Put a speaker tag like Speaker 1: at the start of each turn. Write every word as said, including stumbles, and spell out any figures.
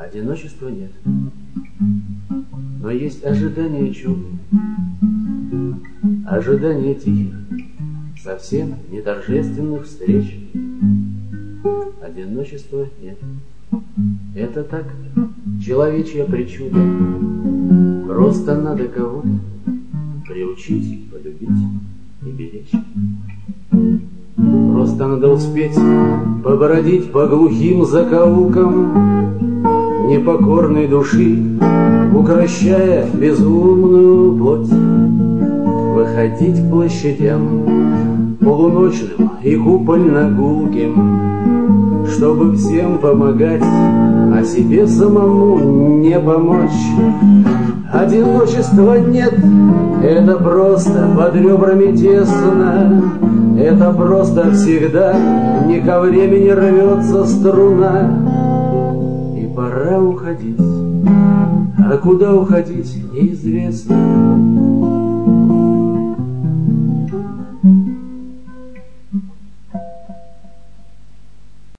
Speaker 1: одиночества нет, но есть ожидание чуда, ожидание тихих, совсем не торжественных встреч. Одиночества нет. Это так, человечья причуда. Просто надо кого-то приучить, полюбить и беречь. Просто надо успеть побродить по глухим закоулкам непокорной души, укрощая безумную плоть. Выходить к площадям полуночным и купольно-гулким, чтобы всем помогать, а себе самому не помочь. Одиночества нет, это просто под ребрами тесно, это просто всегда не ко времени рвется струна. И пора уходить, а куда уходить неизвестно.